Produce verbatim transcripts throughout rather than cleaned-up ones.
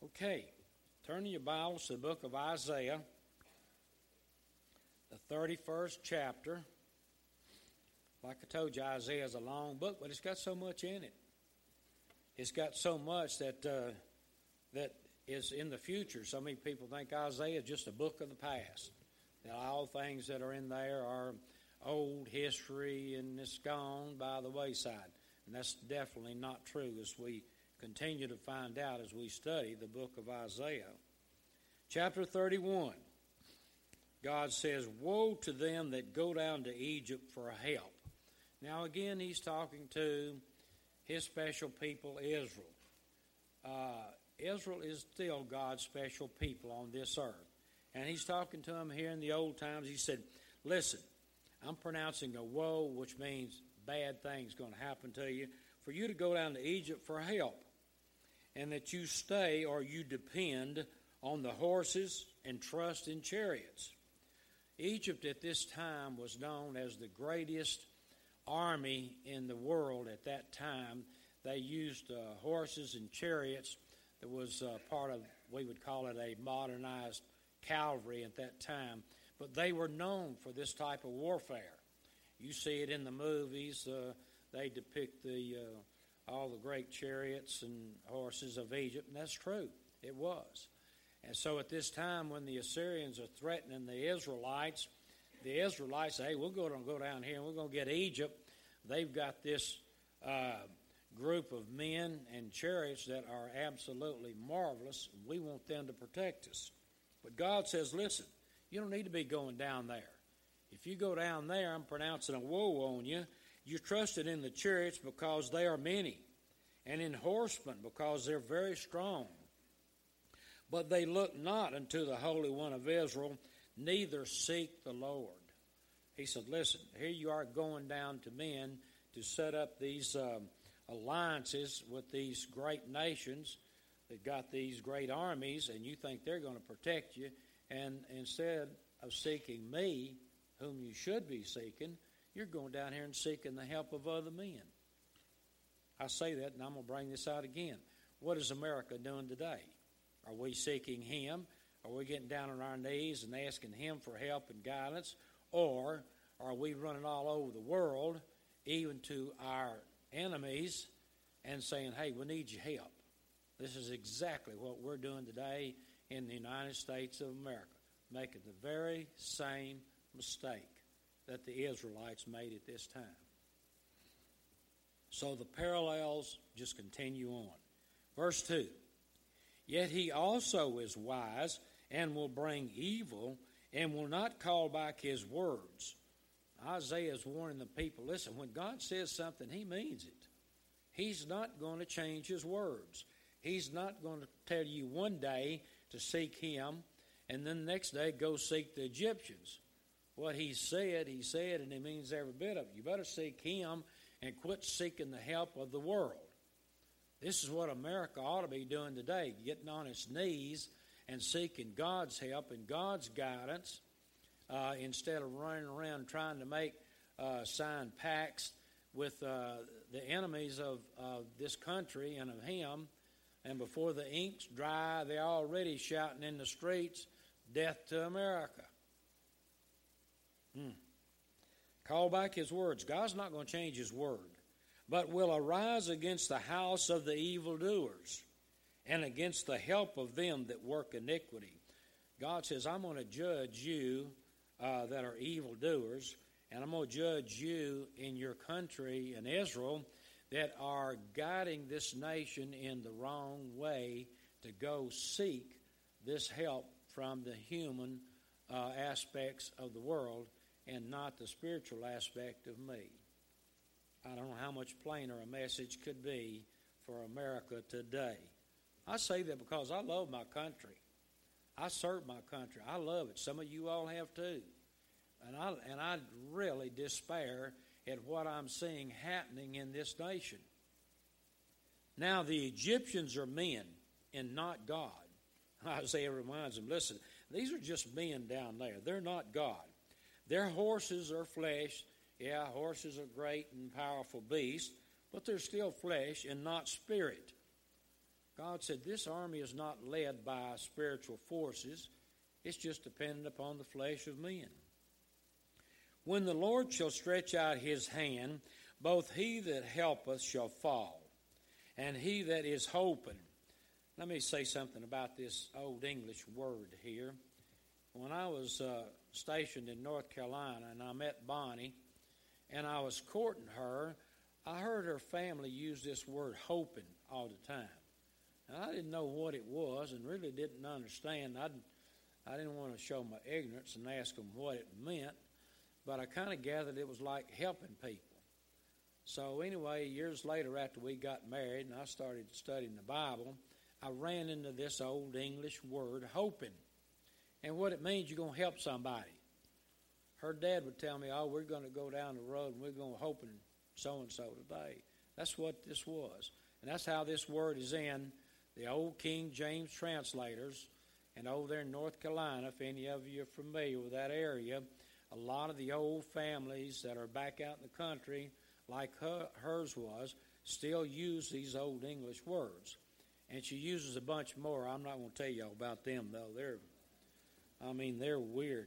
Okay, turn your Bibles to the book of Isaiah, the thirty-first chapter. Like I told you, Isaiah is a long book, but it's got so much in it. It's got so much that uh, that is in the future. So many people think Isaiah is just a book of the past. That all things that are in there are old history and it's gone by the wayside. And that's definitely not true as we continue to find out as we study the book of Isaiah. Chapter thirty-one, God says, "Woe to them that go down to Egypt for help." Now again, he's talking to his special people, Israel. Uh, Israel is still God's special people on this earth. And he's talking to them here in the old times. He said, listen, I'm pronouncing a woe, which means bad things going to happen to you, for you to go down to Egypt for help, and that you stay or you depend on the horses and trust in chariots. Egypt at this time was known as the greatest army in the world at that time. They used uh, horses and chariots. That was uh, part of, we would call it a modernized cavalry at that time. But they were known for this type of warfare. You see it in the movies. Uh, they depict the uh, all the great chariots and horses of Egypt, and that's true. It was. And so at this time when the Assyrians are threatening the Israelites, the Israelites say, hey, we're going to go down here and we're going to get Egypt. They've got this uh, group of men and chariots that are absolutely marvelous. And we want them to protect us. But God says, listen, you don't need to be going down there. If you go down there, I'm pronouncing a woe on you. You trusted in the chariots because they are many, and in horsemen because they're very strong. But they look not unto the Holy One of Israel, neither seek the Lord. He said, listen, here you are going down to men to set up these um, alliances with these great nations that got these great armies, and you think they're going to protect you. And instead of seeking me, whom you should be seeking, you're going down here and seeking the help of other men. I say that, and I'm going to bring this out again. What is America doing today? Are we seeking him? Are we getting down on our knees and asking him for help and guidance? Or are we running all over the world, even to our enemies, and saying, hey, we need your help? This is exactly what we're doing today in the United States of America, making the very same mistake that the Israelites made at this time. So the parallels just continue on. Verse two, yet he also is wise and will bring evil and will not call back his words. Isaiah is warning the people, listen, when God says something, he means it. He's not going to change his words. He's not going to tell you one day to seek him and then the next day go seek the Egyptians. What he said, he said, and he means every bit of it. You better seek him and quit seeking the help of the world. This is what America ought to be doing today, getting on its knees and seeking God's help and God's guidance uh, instead of running around trying to make uh, sign pacts with uh, the enemies of, of this country and of him. And before the ink's dry, they're already shouting in the streets, death to America. Hmm. Call back his words. God's not going to change his word, but will arise against the house of the evildoers and against the help of them that work iniquity. God says, I'm going to judge you uh, that are evildoers, and I'm going to judge you in your country in Israel that are guiding this nation in the wrong way to go seek this help from the human uh, aspects of the world and not the spiritual aspect of me. I don't know how much plainer a message could be for America today. I say that because I love my country. I serve my country. I love it. Some of you all have too. And I, and I really despair at what I'm seeing happening in this nation. Now the Egyptians are men and not God. Isaiah reminds them, listen, these are just men down there. They're not God. Their horses are flesh. Yeah, horses are great and powerful beasts, but they're still flesh and not spirit. God said this army is not led by spiritual forces. It's just dependent upon the flesh of men. When the Lord shall stretch out his hand, both he that helpeth shall fall, and he that is hoping. Let me say something about this old English word here. When I was uh, stationed in North Carolina and I met Bonnie and I was courting her, I heard her family use this word hoping all the time. And I didn't know what it was and really didn't understand. I didn't, I didn't want to show my ignorance and ask them what it meant, but I kind of gathered it was like helping people. So anyway, years later after we got married and I started studying the Bible, I ran into this old English word, hoping. And what it means, you're going to help somebody. Her dad would tell me, oh, we're going to go down the road and we're going to hoping so-and-so today. That's what this was. And that's how this word is in the old King James translators. And over there in North Carolina, if any of you are familiar with that area, a lot of the old families that are back out in the country, like her, hers was, still use these old English words. And she uses a bunch more. I'm not going to tell you all about them, though. They're, I mean, they're weird.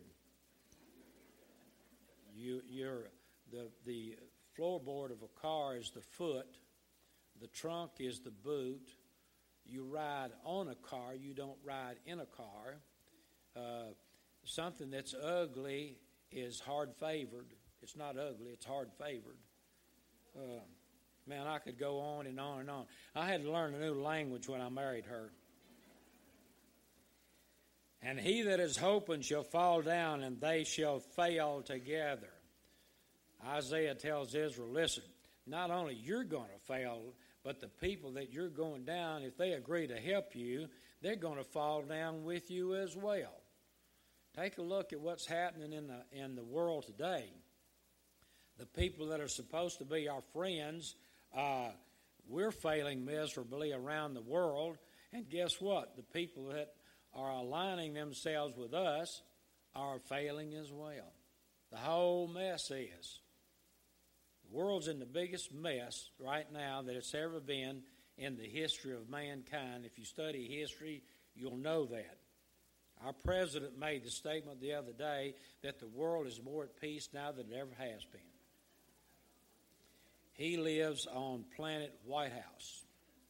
You, you're the the floorboard of a car is the foot. The trunk is the boot. You ride on a car. You don't ride in a car. Uh, something that's ugly is hard-favored. It's not ugly. It's hard-favored. Uh, man, I could go on and on and on. I had to learn a new language when I married her. And he that is hoping shall fall down, and they shall fail together. Isaiah tells Israel, listen, not only you're going to fail, but the people that you're going down, if they agree to help you, they're going to fall down with you as well. Take a look at what's happening in the in the world today. The people that are supposed to be our friends, uh, we're failing miserably around the world. And guess what? The people that are aligning themselves with us are failing as well. The whole mess is. The world's in the biggest mess right now that it's ever been in the history of mankind. If you study history, you'll know that. Our president made the statement the other day that the world is more at peace now than it ever has been. He lives on planet White House.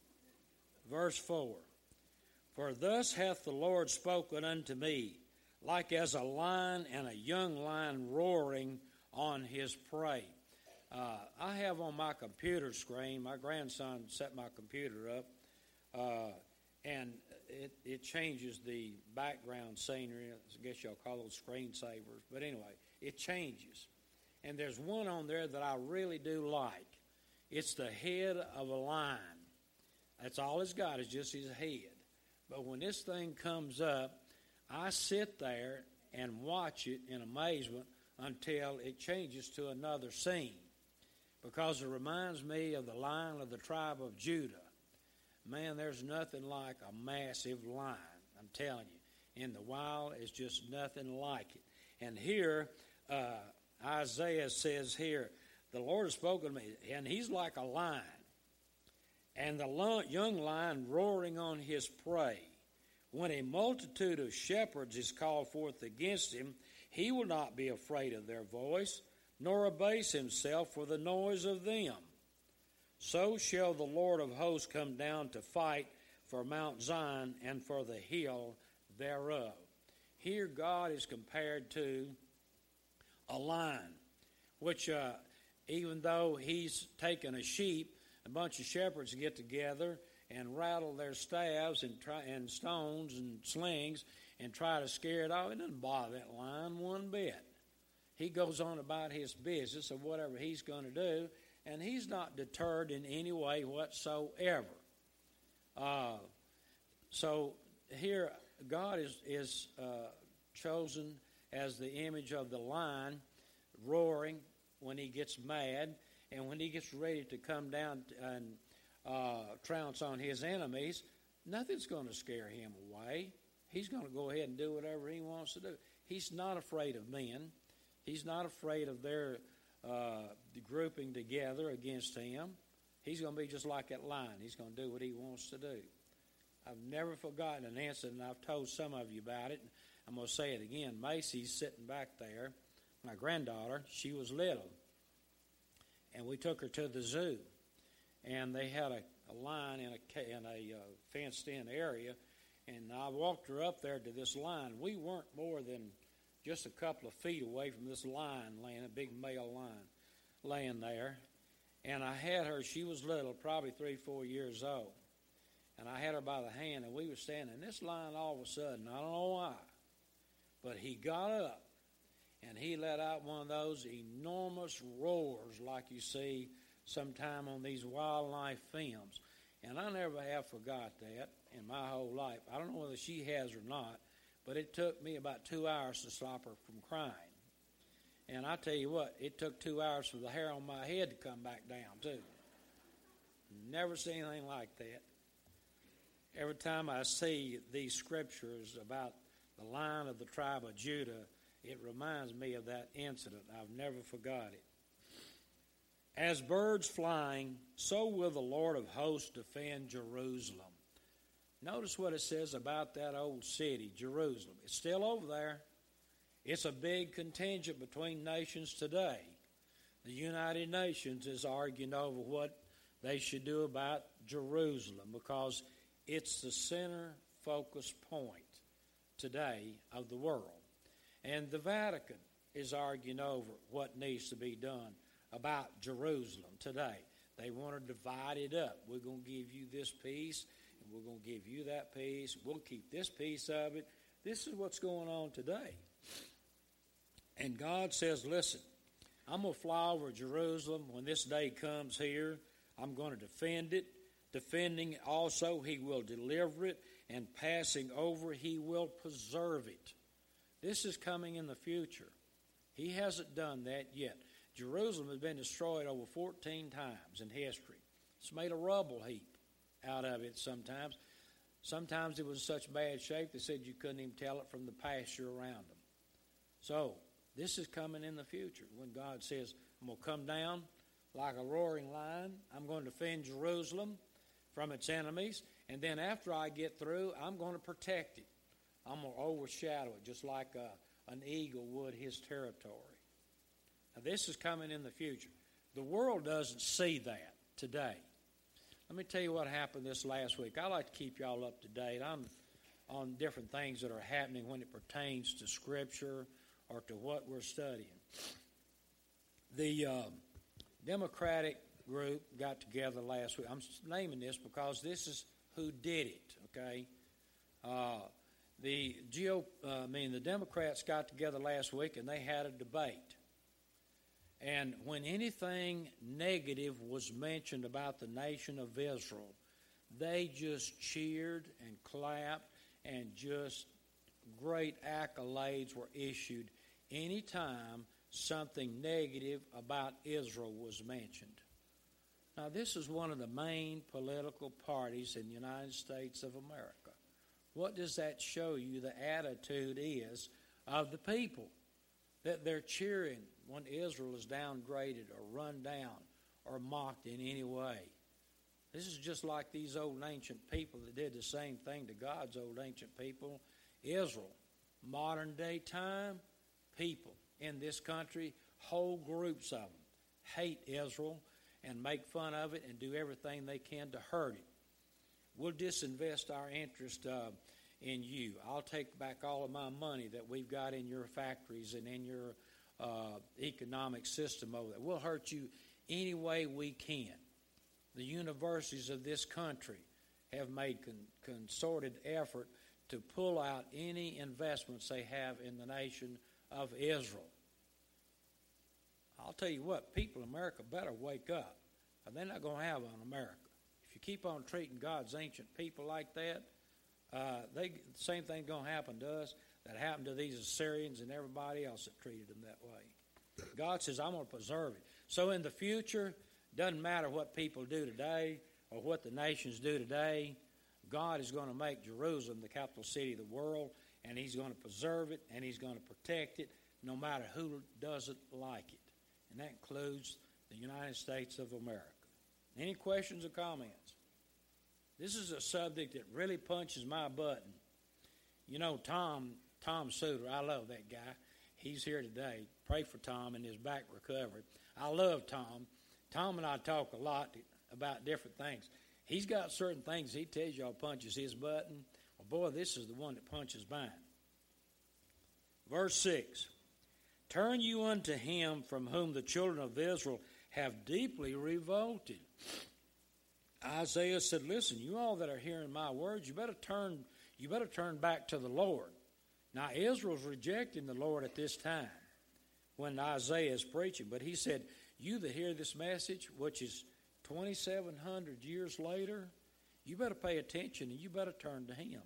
Verse four. For thus hath the Lord spoken unto me, like as a lion and a young lion roaring on his prey. Uh, I have on my computer screen, my grandson set my computer up, uh, and it, it changes the background scenery. I guess y'all call those screensavers. But anyway, it changes. And there's one on there that I really do like. It's the head of a lion. That's all it's got is just his head. But when this thing comes up, I sit there and watch it in amazement until it changes to another scene, because it reminds me of the Lion of the tribe of Judah. Man, there's nothing like a massive lion, I'm telling you. In the wild, it's just nothing like it. And here, uh, Isaiah says here, the Lord has spoken to me, and he's like a lion. And the young lion roaring on his prey. When a multitude of shepherds is called forth against him, he will not be afraid of their voice, nor abase himself for the noise of them. So shall the Lord of hosts come down to fight for Mount Zion and for the hill thereof. Here God is compared to a lion, which uh, even though he's taken a sheep, a bunch of shepherds get together and rattle their staves and try, and stones and slings and try to scare it off. It doesn't bother that lion one bit. He goes on about his business of whatever he's going to do, and he's not deterred in any way whatsoever. Uh, so here, God is, is uh, chosen as the image of the lion roaring when he gets mad, and when he gets ready to come down and uh, trounce on his enemies, nothing's going to scare him away. He's going to go ahead and do whatever he wants to do. He's not afraid of men. He's not afraid of their uh, grouping together against him. He's going to be just like that lion. He's going to do what he wants to do. I've never forgotten an incident. I've told some of you about it. I'm going to say it again. Macy's sitting back there. My granddaughter, she was little. And we took her to the zoo. And they had a, a line in a, in a uh, fenced-in area. And I walked her up there to this line. We weren't more than just a couple of feet away from this line laying, a big male line laying there. And I had her, she was little, probably three, four years old. And I had her by the hand, and we were standing in this line all of a sudden. I don't know why, but he got up, and he let out one of those enormous roars like you see sometime on these wildlife films. And I never have forgot that in my whole life. I don't know whether she has or not, but it took me about two hours to stop her from crying. And I tell you what, it took two hours for the hair on my head to come back down, too. Never seen anything like that. Every time I see these scriptures about the line of the tribe of Judah, it reminds me of that incident. I've never forgot it. As birds flying, so will the Lord of hosts defend Jerusalem. Notice what it says about that old city, Jerusalem. It's still over there. It's a big contingent between nations today. The United Nations is arguing over what they should do about Jerusalem because it's the center focus point today of the world. And the Vatican is arguing over what needs to be done about Jerusalem today. They want to divide it up. We're going to give you this piece, and we're going to give you that piece. We'll keep this piece of it. This is what's going on today. And God says, listen, I'm going to fly over Jerusalem when this day comes here. I'm going to defend it. Defending also, he will deliver it, and passing over, he will preserve it. This is coming in the future. He hasn't done that yet. Jerusalem has been destroyed over fourteen times in history. It's made a rubble heap out of it sometimes. Sometimes it was in such bad shape they said you couldn't even tell it from the pasture around them. So, this is coming in the future when God says, I'm going to come down like a roaring lion. I'm going to defend Jerusalem from its enemies, and then after I get through, I'm going to protect it. I'm going to overshadow it just like a, an eagle would his territory. Now, this is coming in the future. The world doesn't see that today. Let me tell you what happened this last week. I like to keep y'all up to date on, on different things that are happening when it pertains to Scripture or to what we're studying. The uh, Democratic group got together last week. I'm naming this because this is who did it, okay? Uh, the Geo, uh, I mean, the Democrats got together last week and they had a debate. And when anything negative was mentioned about the nation of Israel, they just cheered and clapped and just great accolades were issued anytime something negative about Israel was mentioned. Now, this is one of the main political parties in the United States of America. What does that show you the attitude is of the people? That they're cheering when Israel is downgraded or run down or mocked in any way. This is just like these old ancient people that did the same thing to God's old ancient people, Israel. Modern day time, people in this country, whole groups of them, hate Israel and make fun of it and do everything they can to hurt it. We'll disinvest our interest uh, in you. I'll take back all of my money that we've got in your factories and in your uh, economic system over there. We'll hurt you any way we can. The universities of this country have made con- concerted effort to pull out any investments they have in the nation of Israel. I'll tell you what, people in America better wake up, or they're not going to have an America. If you keep on treating God's ancient people like that, uh, they, the same thing's going to happen to us that happened to these Assyrians and everybody else that treated them that way. God says, I'm going to preserve it. So in the future, doesn't matter what people do today or what the nations do today, God is going to make Jerusalem the capital city of the world, and he's going to preserve it, and he's going to protect it, no matter who doesn't like it. And that includes the United States of America. Any questions or comments? This is a subject that really punches my button. You know, Tom, Tom Suter, I love that guy. He's here today. Pray for Tom and his back recovery. I love Tom. Tom and I talk a lot about different things. He's got certain things he tells y'all punches his button. Well, boy, this is the one that punches mine. Verse six. Turn you unto him from whom the children of Israel have deeply revolted. Isaiah said, listen, you all that are hearing my words, you better turn, you better turn back to the Lord. Now, Israel's rejecting the Lord at this time when Isaiah is preaching. But he said, you that hear this message, which is twenty-seven hundred years later, you better pay attention and you better turn to him.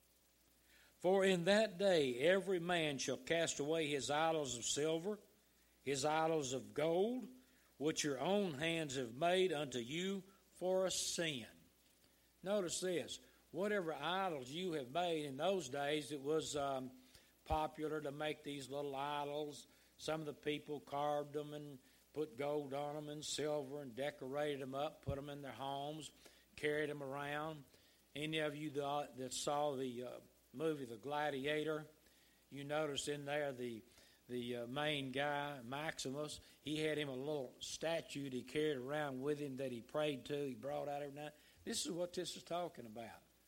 For in that day every man shall cast away his idols of silver, his idols of gold, which your own hands have made unto you for a sin. Notice this. Whatever idols you have made in those days, it was um, popular to make these little idols. Some of the people carved them and put gold on them and silver and decorated them up, put them in their homes, carried them around. Any of you that, that saw the uh, movie The Gladiator, you notice in there the the uh, main guy, Maximus, he had him a little statue that he carried around with him that he prayed to. He brought out every night. This is what this is talking about.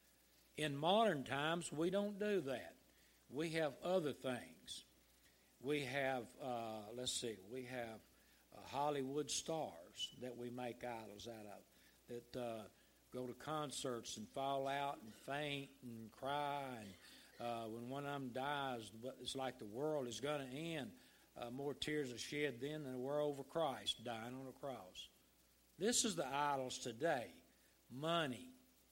In modern times, we don't do that. We have other things. We have, uh, let's see, we have uh, Hollywood stars that we make idols out of, that uh, go to concerts and fall out and faint and cry. And uh, when one of them dies, it's like the world is going to end. Uh, more tears are shed then than there were over Christ dying on the cross. This is the idols today. Money.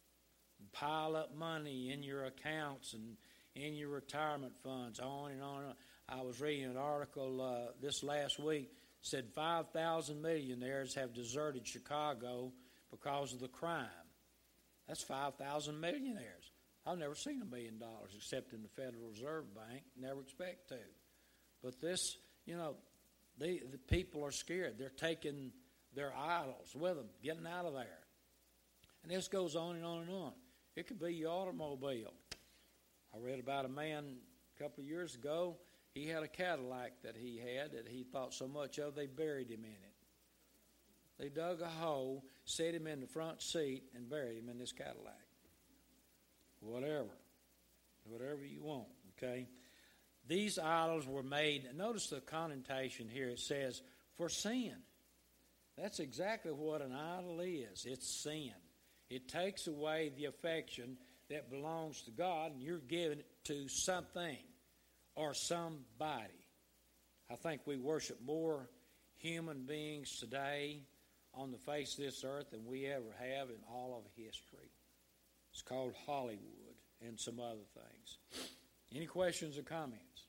Pile up money in your accounts and in your retirement funds, on and on and on. I was reading an article uh, this last week, said five thousand millionaires have deserted Chicago because of the crime. That's five thousand millionaires. I've never seen a million dollars except in the Federal Reserve Bank. Never expect to. But this, you know, they, the people are scared. They're taking their idols with them, getting out of there. And this goes on and on and on. It could be your automobile. I read about a man a couple of years ago. He had a Cadillac that he had that he thought so much of, they buried him in it. They dug a hole, set him in the front seat, and buried him in this Cadillac. Whatever. Whatever you want, okay? These idols were made. Notice the connotation here. It says, for sin. That's exactly what an idol is. It's sin. It takes away the affection that belongs to God, and you're giving it to something or somebody. I think we worship more human beings today on the face of this earth than we ever have in all of history. It's called Hollywood and some other things. Any questions or comments?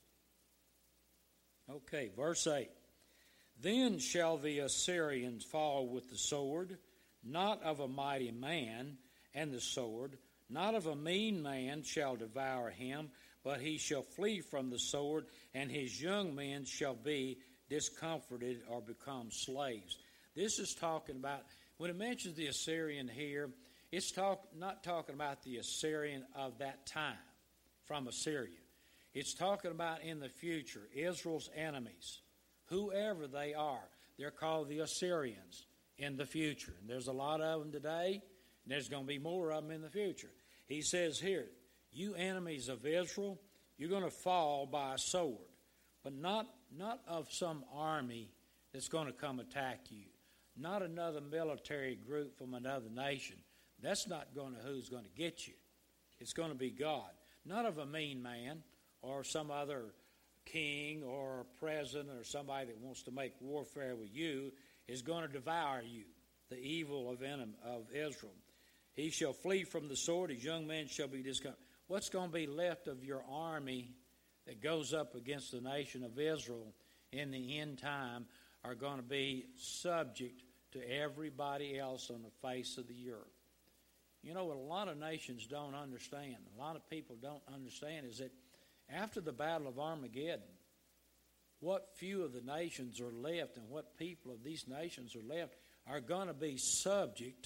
Okay, verse eight. Then shall the Assyrians fall with the sword, not of a mighty man, and the sword, not of a mean man shall devour him, but he shall flee from the sword, and his young men shall be discomforted or become slaves. This is talking about, when it mentions the Assyrian here, it's talk, not talking about the Assyrian of that time, from Assyria. It's talking about in the future, Israel's enemies, whoever they are. They're called the Assyrians in the future. And there's a lot of them today, and there's going to be more of them in the future. He says here, you enemies of Israel, you're going to fall by a sword, but not, not of some army that's going to come attack you. Not another military group from another nation. That's not going to who's going to get you. It's going to be God. Not of a mean man or some other king or president or somebody that wants to make warfare with you is going to devour you, the evil of, enemy, of Israel. He shall flee from the sword, his young men shall be discomforted. What's going to be left of your army that goes up against the nation of Israel in the end time are going to be subject to everybody else on the face of the earth. You know what a lot of nations don't understand, a lot of people don't understand, is that after the Battle of Armageddon, what few of the nations are left and what people of these nations are left are going to be subject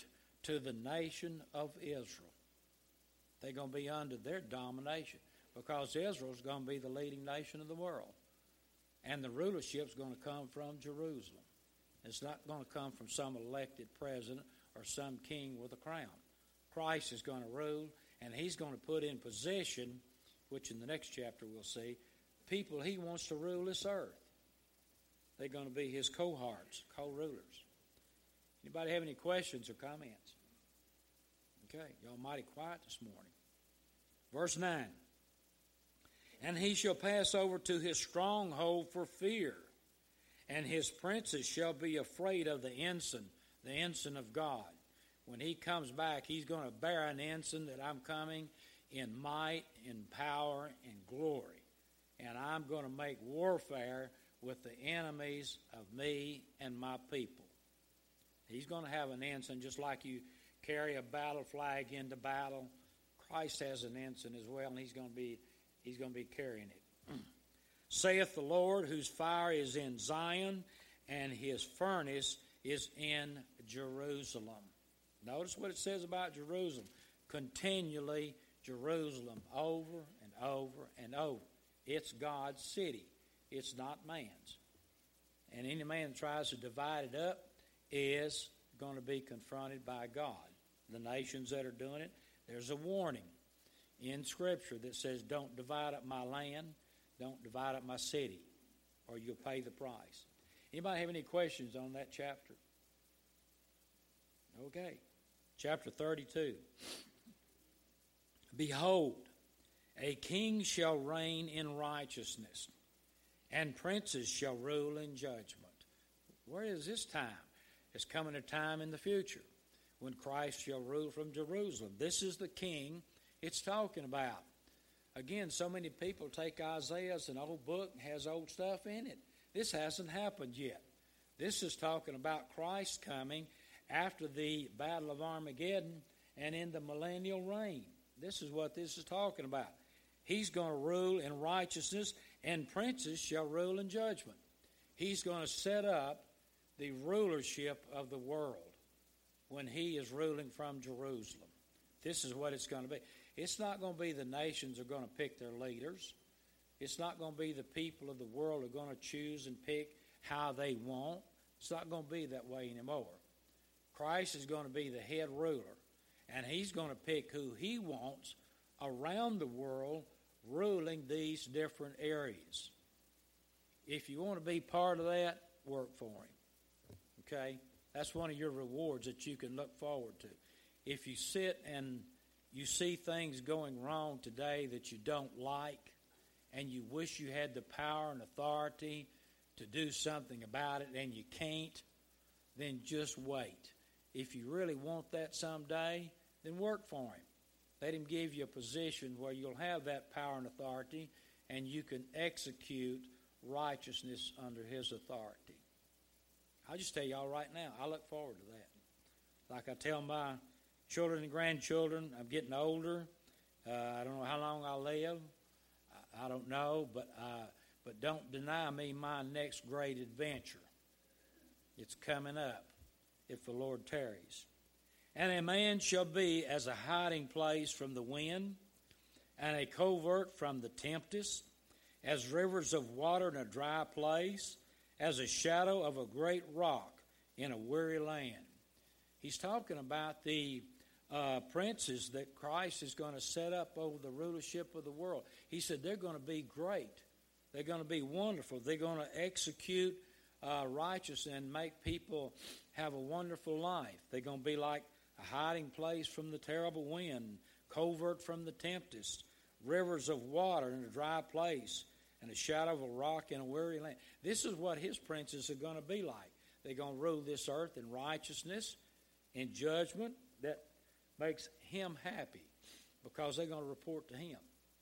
to the nation of Israel. They're going to be under their domination because Israel's going to be the leading nation of the world. And the rulership's going to come from Jerusalem. It's not going to come from some elected president or some king with a crown. Christ is going to rule, and he's going to put in position, which in the next chapter we'll see, people he wants to rule this earth. They're going to be his cohorts, co-rulers. Anybody have any questions or comments? Okay, y'all mighty quiet this morning. Verse nine. And he shall pass over to his stronghold for fear, and his princes shall be afraid of the ensign, the ensign of God. When he comes back, he's going to bear an ensign that I'm coming in might, in power, in glory. And I'm going to make warfare with the enemies of me and my people. He's going to have an ensign just like you carry a battle flag into battle. Christ has an ensign as well, and he's going to be he's going to be carrying it. Saith the Lord, whose fire is in Zion, and his furnace is in Jerusalem. Notice what it says about Jerusalem. Continually Jerusalem, over and over and over. It's God's city. It's not man's. And any man that tries to divide it up is going to be confronted by God. The nations that are doing it, there's a warning in Scripture that says, don't divide up my land, don't divide up my city, or you'll pay the price. Anybody have any questions on that chapter? Okay. Chapter thirty-two. Behold, a king shall reign in righteousness, and princes shall rule in judgment. Where is this time? It's coming a time in the future when Christ shall rule from Jerusalem. This is the king it's talking about. Again, so many people take Isaiah as an old book and has old stuff in it. This hasn't happened yet. This is talking about Christ coming after the Battle of Armageddon and in the millennial reign. This is what this is talking about. He's going to rule in righteousness, and princes shall rule in judgment. He's going to set up the rulership of the world when he is ruling from Jerusalem. This is what it's going to be. It's not going to be the nations are going to pick their leaders. It's not going to be the people of the world are going to choose and pick how they want. It's not going to be that way anymore. Christ is going to be the head ruler, and he's going to pick who he wants around the world ruling these different areas. If you want to be part of that, work for him. Okay? That's one of your rewards that you can look forward to. If you sit and you see things going wrong today that you don't like, and you wish you had the power and authority to do something about it and you can't, then just wait. If you really want that someday, then work for him. Let him give you a position where you'll have that power and authority, and you can execute righteousness under his authority. I'll just tell y'all right now, I look forward to that. Like I tell my children and grandchildren, I'm getting older. Uh, I don't know how long I'll live. I, I don't know, but uh, but don't deny me my next great adventure. It's coming up if the Lord tarries. And a man shall be as a hiding place from the wind, and a covert from the tempest, as rivers of water in a dry place, as a shadow of a great rock in a weary land. He's talking about the uh, princes that Christ is going to set up over the rulership of the world. He said they're going to be great. They're going to be wonderful. They're going to execute uh, righteousness and make people have a wonderful life. They're going to be like a hiding place from the terrible wind, covert from the tempest, rivers of water in a dry place, and a shadow of a rock in a weary land. This is what his princes are going to be like. They're going to rule this earth in righteousness, in judgment that makes him happy, because they're going to report to him.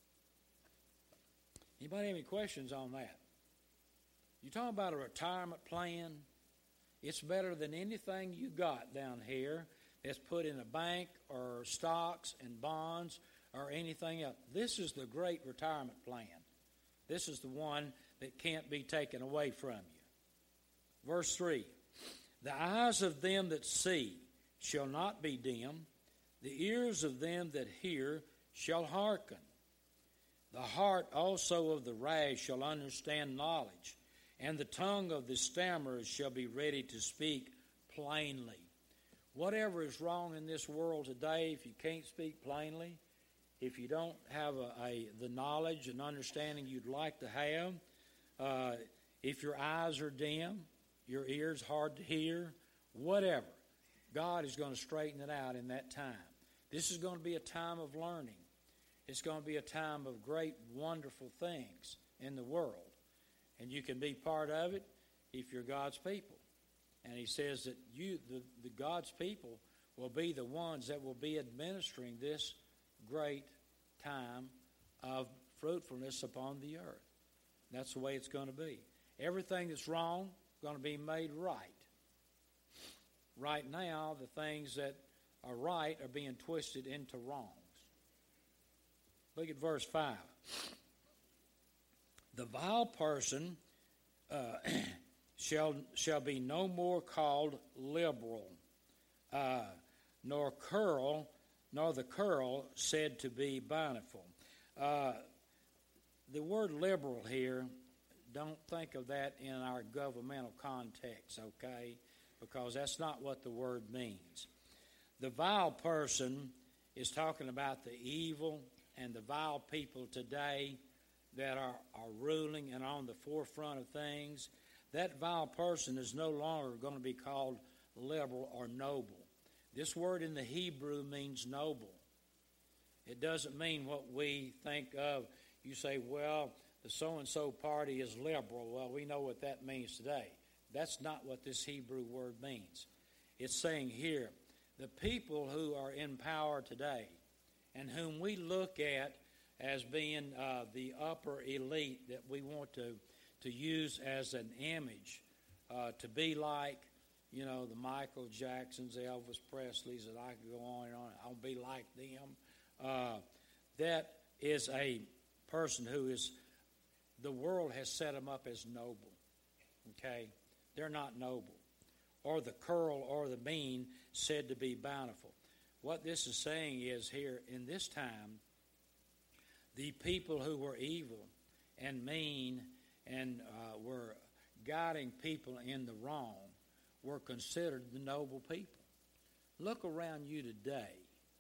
Anybody have any questions on that? You talking about a retirement plan? It's better than anything you got down here that's put in a bank or stocks and bonds or anything else. This is the great retirement plan. This is the one that can't be taken away from you. Verse three, the eyes of them that see shall not be dim. The ears of them that hear shall hearken. The heart also of the rash shall understand knowledge, and the tongue of the stammerers shall be ready to speak plainly. Whatever is wrong in this world today, if you can't speak plainly, if you don't have a, a the knowledge and understanding you'd like to have, uh, if your eyes are dim, your ears hard to hear, whatever, God is going to straighten it out in that time. This is going to be a time of learning. It's going to be a time of great, wonderful things in the world. And you can be part of it if you're God's people. And he says that you, the, the God's people, will be the ones that will be administering this great time of fruitfulness upon the earth. That's the way it's going to be. Everything that's wrong is going to be made right. Right now, the things that are right are being twisted into wrongs. Look at verse five. The vile person uh, shall shall be no more called liberal, uh, nor curl, nor the curl said to be bountiful. Uh, the word liberal here, don't think of that in our governmental context, okay? Because that's not what the word means. The vile person is talking about the evil and the vile people today that are, are ruling and on the forefront of things. That vile person is no longer going to be called liberal or noble. This word in the Hebrew means noble. It doesn't mean what we think of. You say, well, the so-and-so party is liberal. Well, we know what that means today. That's not what this Hebrew word means. It's saying here, the people who are in power today and whom we look at as being uh, the upper elite that we want to, to use as an image, uh, to be like, you know, the Michael Jacksons, the Elvis Presleys, and I could go on and on. I'll be like them. Uh, that is a person who is, the world has set them up as noble, okay? They're not noble. Or the curl or the mean said to be bountiful. What this is saying is here, in this time, the people who were evil and mean and uh, were guiding people in the wrong were considered the noble people. Look around you today.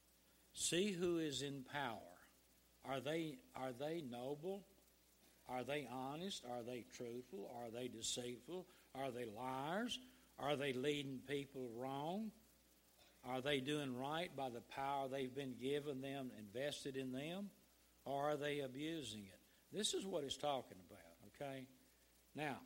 See who is in power. Are they, are they noble? Are they honest? Are they truthful? Are they deceitful? Are they liars? Are they leading people wrong? Are they doing right by the power they've been given them, invested in them? Or are they abusing it? This is what it's talking about, okay? Now,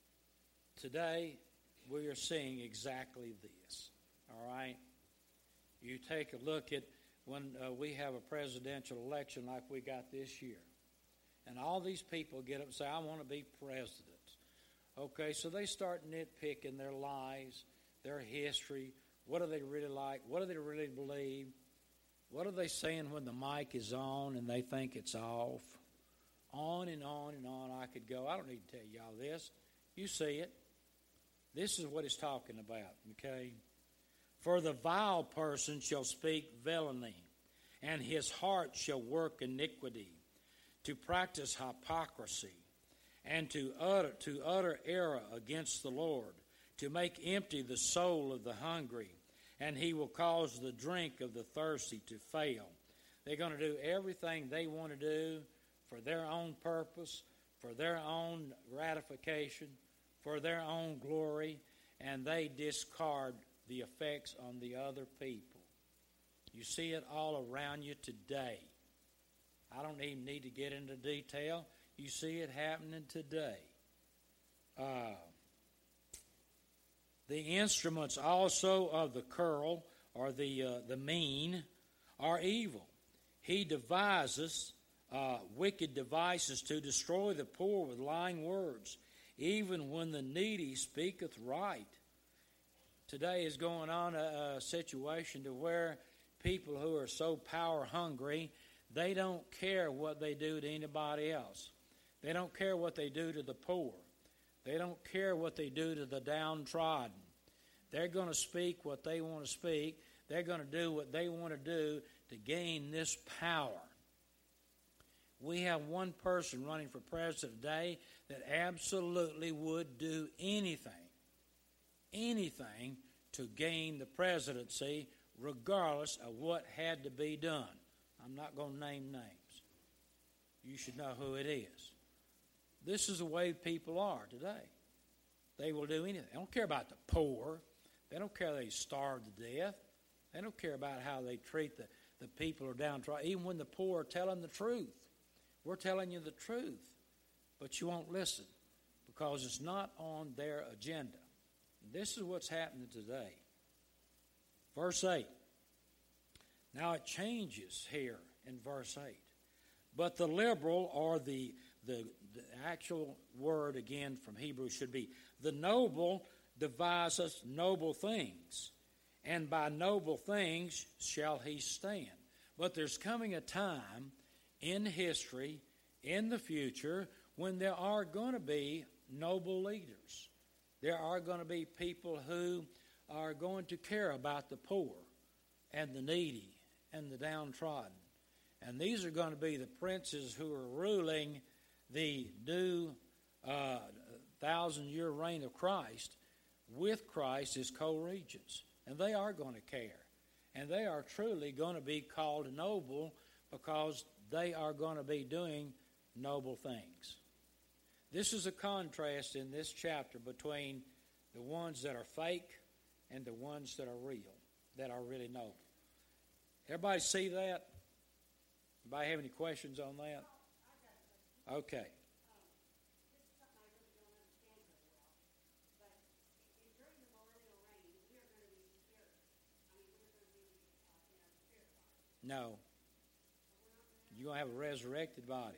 today we are seeing exactly this, all right? You take a look at when uh, we have a presidential election like we got this year. And all these people get up and say, I want to be president. Okay, so they start nitpicking their lives, their history. What do they really like? What do they really believe? What are they saying when the mic is on and they think it's off? On and on and on I could go. I don't need to tell y'all this. You see it. This is what it's talking about, okay? For the vile person shall speak villainy, and his heart shall work iniquity, to practice hypocrisy, and to utter, to utter error against the Lord, to make empty the soul of the hungry, and he will cause the drink of the thirsty to fail. They're going to do everything they want to do for their own purpose, for their own gratification, for their own glory, and they discard the effects on the other people. You see it all around you today. I don't even need to get into detail. You see it happening today. Uh, the instruments also of the curl, or the uh, the mean, are evil. He devises uh, wicked devices to destroy the poor with lying words, even when the needy speaketh right. Today is going on a, a situation to where people who are so power hungry, they don't care what they do to anybody else. They don't care what they do to the poor. They don't care what they do to the downtrodden. They're going to speak what they want to speak. They're going to do what they want to do to gain this power. We have one person running for president today that absolutely would do anything, anything to gain the presidency, regardless of what had to be done. I'm not going to name names. You should know who it is. This is the way people are today. They will do anything. They don't care about the poor. They don't care they starve to death. They don't care about how they treat the, the people who are downtrodden. Even when the poor are telling the truth. We're telling you the truth, but you won't listen because it's not on their agenda. And this is what's happening today. Verse eight. Now it changes here in verse eight. But the liberal, or the, the, the actual word again from Hebrew should be, the noble deviseth noble things, and by noble things shall he stand. But there's coming a time in history, in the future, when there are going to be noble leaders. There are going to be people who are going to care about the poor and the needy and the downtrodden. And these are going to be the princes who are ruling the new uh, thousand-year reign of Christ with Christ as co-regents. And they are going to care. And they are truly going to be called noble because they are going to be doing noble things. This is a contrast in this chapter between the ones that are fake and the ones that are real, that are really noble. Everybody see that? Anybody have any questions on that? Okay. No. You're going to have a resurrected body.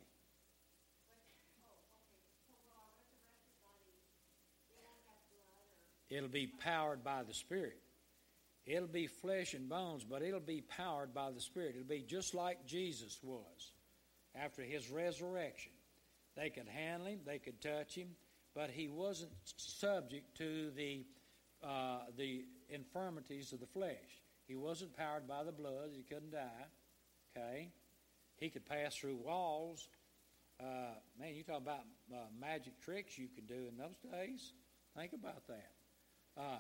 It'll be powered by the Spirit. It'll be flesh and bones, but it'll be powered by the Spirit. It'll be just like Jesus was after his resurrection. They could handle him, they could touch him, but he wasn't subject to the uh, the infirmities of the flesh. He wasn't powered by the blood. He couldn't die. Okay? He could pass through walls. Uh, man, you talk about uh, magic tricks you could do in those days. Think about that. Uh,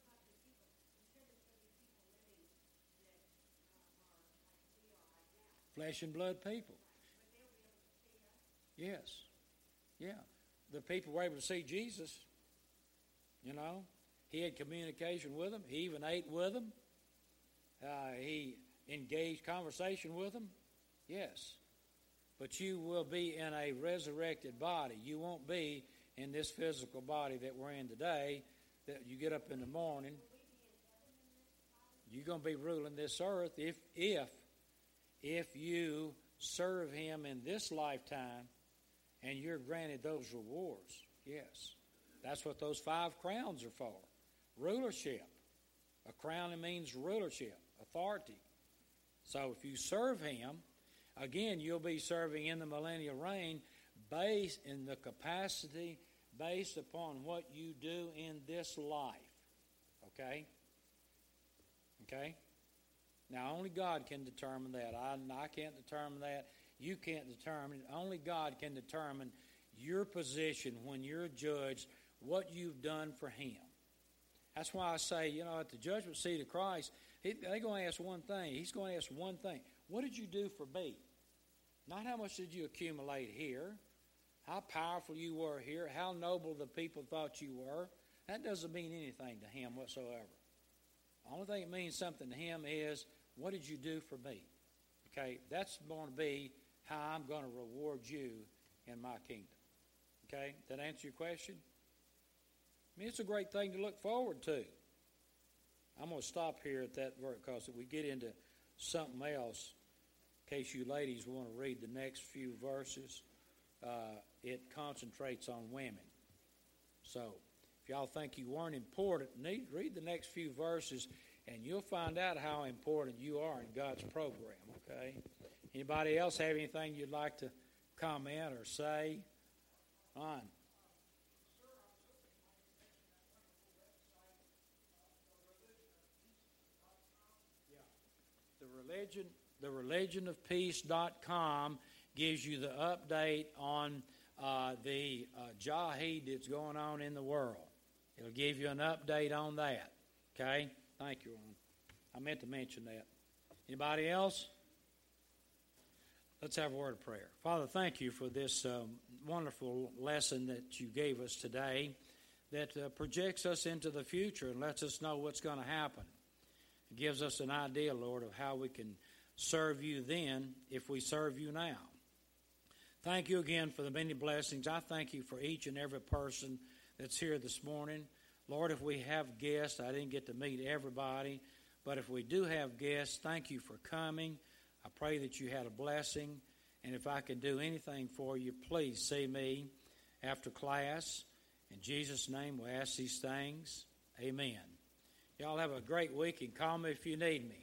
flesh and blood people. Yes. Yeah. The people were able to see Jesus. You know, he had communication with them. He even ate with them. Uh, he engaged conversation with them. Yes. But you will be in a resurrected body. You won't be in this physical body that we're in today, that you get up in the morning. You're going to be ruling this earth if, if, if you serve him in this lifetime and you're granted those rewards. Yes. That's what those five crowns are for. Rulership. A crown means rulership, authority. So if you serve him, again, you'll be serving in the millennial reign based in the capacity based upon what you do in this life. Okay? Okay? Now, only God can determine that. I, I can't determine that. You can't determine it. Only God can determine your position when you're judged, what you've done for him. That's why I say, you know, at the judgment seat of Christ, he, they're going to ask one thing. He's going to ask one thing. What did you do for me? Not how much did you accumulate here, how powerful you were here, how noble the people thought you were. That doesn't mean anything to him whatsoever. The only thing that means something to him is, what did you do for me? Okay, that's going to be how I'm going to reward you in my kingdom. Okay, that answer your question? I mean, it's a great thing to look forward to. I'm going to stop here at that word because if we get into something else, in case you ladies want to read the next few verses, uh, it concentrates on women. So if y'all think you weren't important, need, read the next few verses, and you'll find out how important you are in God's program, okay? Anybody else have anything you'd like to comment or say? On. religion, the religion of peace dot com gives you the update on uh, the uh, jihad that's going on in the world. It'll give you an update on that. Okay? Thank you, Ron. I meant to mention that. Anybody else? Let's have a word of prayer. Father, thank you for this um, wonderful lesson that you gave us today that uh, projects us into the future and lets us know what's going to happen. It gives us an idea, Lord, of how we can serve you then if we serve you now. Thank you again for the many blessings. I thank you for each and every person that's here this morning. Lord, if we have guests, I didn't get to meet everybody, but if we do have guests, thank you for coming. I pray that you had a blessing, and if I can do anything for you, please see me after class. In Jesus' name, we ask these things. Amen. Y'all have a great week, and call me if you need me.